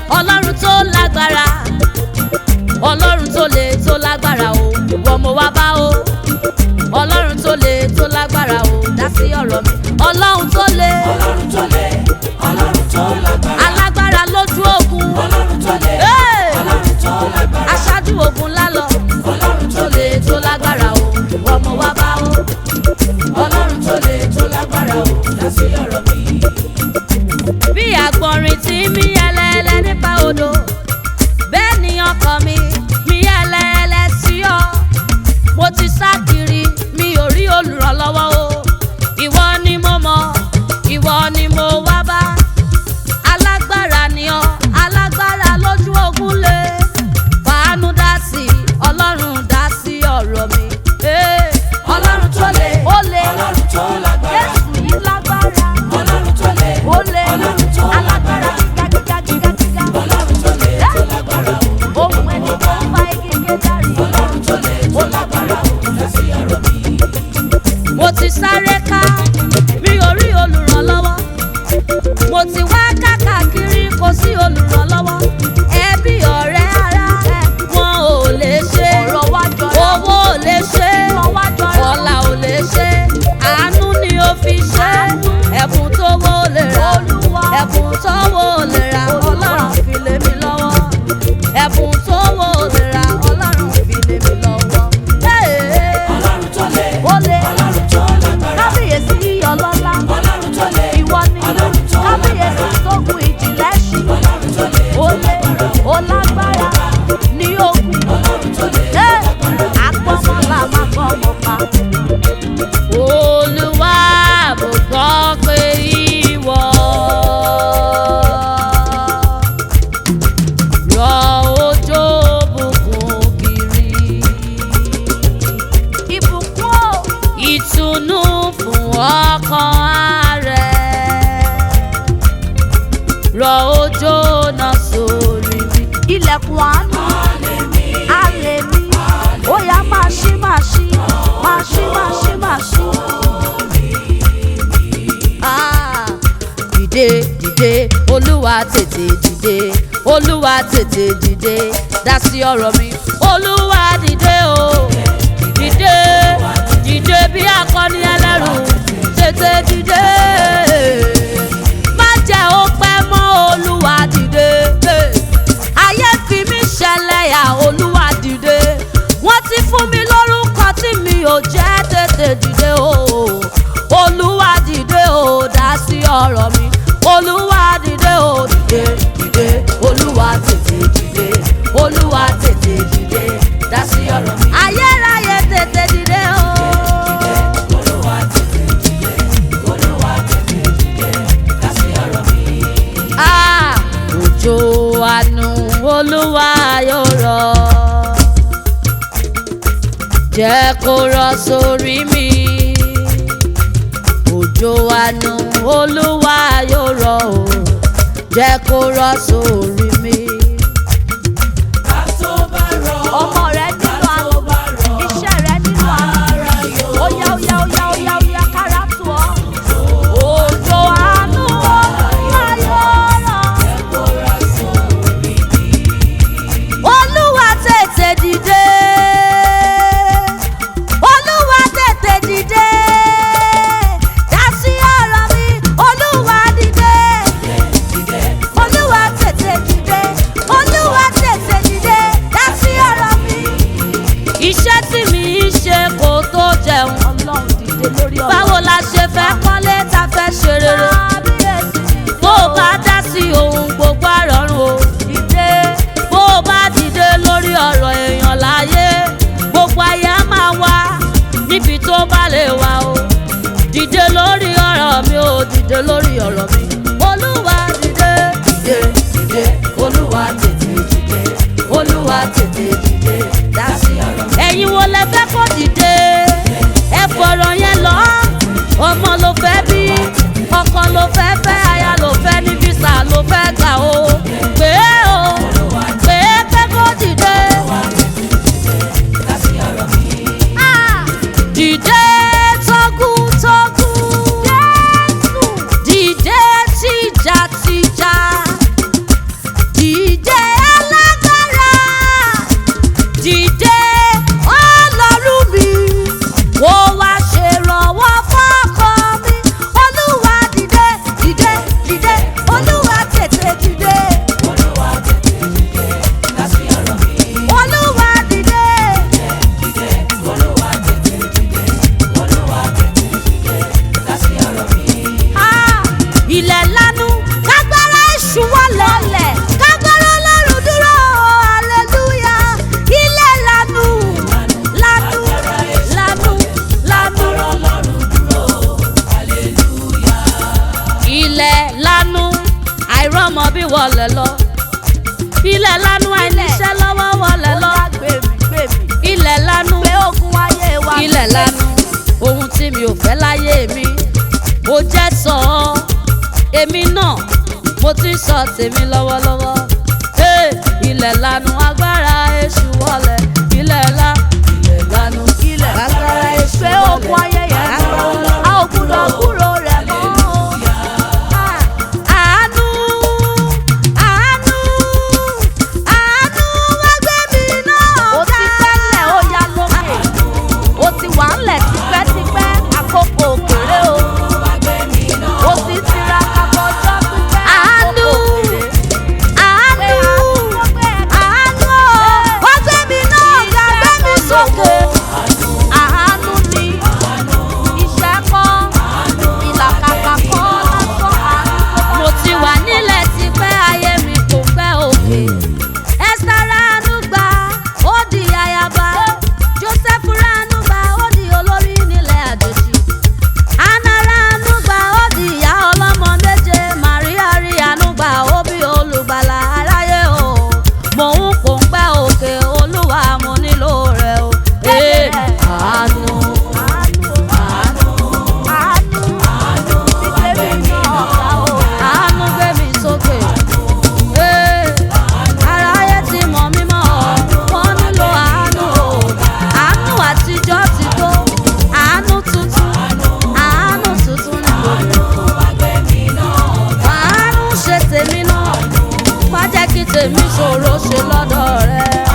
ọlọ́run tó lágbára, ọlọ́run tó le tó lágbára o, ìwọ mo wá bá o. Ọlọ́run tó le tó lágbára o, dá sí ọ̀rọ̀ mi. Ọlọ́run tó le, Ọlọ́run tó le, Ọlọ́run tó lágbára. alágbára lójú ogun. Ọlọ́run tó le, Ọlọ́run tó lágbára. Aṣáájú ogun lálọ. Ọlọ́run Tó le tó lágbára o, ìwọ mo wá bá o. Ọlọ́run tó le tó lágbára o, dá sí ọ̀rọ̀ mi. Bí àgbọ̀nrín tí mí ẹlẹ́ẹ̀lẹ́ nípa odò, bẹ́ẹ̀ ni ọkàn mi mí ẹlẹ́ẹ̀lẹ́ sí ọ. Mo ti sá kiri, mi ò rí olùrànlọ́wọ́ o. Ìwọ ni mo mọ̀, ìwọ ni mo wá bá. Alágbára ni ọ, alágbára lójú ogun le. Fàánú dá sí, Ọlọ́run dá sí ọ̀rọ̀ mi. Ọlọ́run tó le, Ó le, Ọlọ́run tó lágbára. Jésù yìí lágbára. Ọlọ́run tó le, Ó le, Ọlọ́run tó alágbára lágbára. gíga. Ọlọ́run tó le tó lágbára o. Ohun ẹni tó ń fa igi kéjàrí. Ọlọ́run tó le tó lágbára o, dá sí ọ̀rọ̀ mi. Mo ti sáré ká, mi ò rí olùrànlọ́wọ́. Mo ti wá káàkiri, kò sí olùrànlọ́wọ́. Ẹbí ọ̀rẹ́ ará, wọn ò lè ṣe. Owó ò lè ṣe, ọlá ò lè ṣe. Àánú ni ó fi ṣe. Ẹ̀bùn tó wó lè rà, ẹ̀bùn tó wó lè rà, Ọlọ́run fi lé mi lọ́wọ́. Ẹ̀bùn tó wó lè rà, Ọlọ́run fi lé mi lọ́wọ́. Ọlọ́run tó le, Ó le, Ọlọ́run tó lágbára. kábíyèsí ọlọ́lá. Ọlọ́run tó le, Ìwọ ni Ọlọ́run tó kábíyèsí lágbára. tó gun ìjìnlẹ̀ ṣí. Ọlọ́run tó le, Ó lé, ó lágbára ní ogun. Ọlọ́run tó le, Àpọ́nmọ́lá máa kọ́ ọmọ pa. Olúwa mo gbọ́ pé ìwọ rọ òjò bùkún kiri. Ìbùkún o, ìtùnú fún ọkàn rẹ̀. Rọ òjò náà sórí mi. Ilẹ̀kùn àánú, àlè mi, ó yá máa ṣí, máa ṣí, máa ṣí, máa ṣí, máa ṣí. Dìde, dìde, Olúwa tètè dìde, Olúwa tètè dìde, dá sí ọ̀rọ̀ mi. Olúwa dìde o, dìde, dìde bí akọni ẹlẹ́rù, tètè dìde. Má jẹ́ ó pẹ́ mọ́, Olúwa dìde. Ayé fi mí ṣẹlẹ́yà, Olúwa dìde. Wọ́n ti fún mi lórúkọ tí mi ò jẹ́, tètè dìde o. Olúwa dìde o, dá sí ọ̀rọ̀ mi. Olúwa dìde o, dìde, dìde, Olúwa tètè dìde, Olúwa tètè dìde, dá sí ọ̀rọ̀ mi. Ayérayé tètè dìde o. Olúwa tètè dìde, Olúwa tètè dìde, dá sí ọ̀rọ̀ mi. Òjò àánú Olúwa yóò rọ̀, jẹ́ kó rọ̀ sórí mi. Òjò àánú Olúwa yóò rọ̀ o, jẹ́ kó rọ̀ sórí mi. Ká tó bá rọ̀, Ọmọ rẹ nínú àánú, tó bá rọ̀, iṣẹ́ rẹ nínú àánú. ara yóò Óyá, óyá, óyá, óyá, óyá, kára tù ọ́. Òjò àánú Olúwa yóò rọ̀. kóra sórí mi. Olúwa tètè dìde, Olúwa tètè dìde, dá sí ọ̀rọ̀ mi. Olúwa dìde, Olúwa tètè dìde, Olúwa tètè dìde, dá sí ọ̀rọ̀ mi. Iṣẹ́ tí mi ń ṣe kò tó jẹun. Ọlọ́run dìde lórí ọ̀rọ̀. Báwo la ṣe fẹ́ kọ́lé ta fẹ́ ṣe rere? Bó o bá dá sí ohun gbogbo àrọ̀rùn o. Dìde. Bó o bá dìde lórí ọ̀rọ̀ èèyàn láyé, gbogbo ayé á máa wá níbi tó bá lè wá o. Dìde lórí ọ̀rọ̀ mi o, dìde lórí ọ̀rọ̀ mi. Olúwa dìde, dìde, dìde, Olúwa tètè dìde, Olúwa tètè dìde, dá sí ọ̀rọ̀ mi. Ẹ̀yin wo lẹ fẹ́ kó dìde? Ẹ fọ̀rọ̀ yẹn lọ. Ọmọ ló fẹ́ bí, ọkọ ló fẹ́ fẹ́, aya ló fẹ́ ní físà ló fẹ́ gbà o. Pé o, pé kó dìde. Dá sí ọ̀rọ̀ mi. Dìde tọ́gùtọ́gùn, Jésù. Dìde ilẹ̀ lanu àìníṣẹ́ lọ́wọ́ wọlé lọ. ilẹ̀ lanu ilẹ̀ lanu ohun tí mi ò fẹ́ láyé mi ó jẹ́ sọ ọ́ èmi náà mo ti ń sọ tèmi lọ́wọ́lọ́wọ́. ilẹ̀ lanu agbára èṣù wọlé ilẹ̀ lanu agbára èṣù wọlé a ò gbúdọ̀ kúrò rẹ̀ mọ́. àánú àánú àánú wá gbé mi náà ká. ó ti tẹ́lẹ̀ ó yá lókè ó ti wà ń lẹ̀ tipẹ́tipẹ́ àkókò òkèrè o. ó ti tiraka kọjọ́ pípẹ́ àkókò òkèrè. àánú àánú wá gbé mi náà ká gbé mi sókè. àánú ni iṣẹ́ kọ́ ìlàkàkà kọ́ lásán àánú. mo ti wà nílẹ̀ tipẹ́ ayé mi kò fẹ́ òkè. Ẹ́sítà ránú gbà ó di ayaba. Jósẹ́fù ránú gbà ó di olórí nílẹ̀ àjòjì. Áná ránú gbà ó di ìyá ọlọ́mọ méje. Màríà rí àánú gbà ó bí olùgbàlà aráyé o. Mò ń pòǹgbẹ́ òkè Olúwa mo nílò rẹ̀ o. Àánú àánú gbé mi sókè. Aráyé ti mọ̀ mí mọ́ wọ́n nílò àánú o. Àánú àtijọ́ ti tó àánú tuntun nílò. àánú ṣe tèmi náà má jẹ́ kí tèmi ṣòro ṣe lọ́dọ̀ rẹ.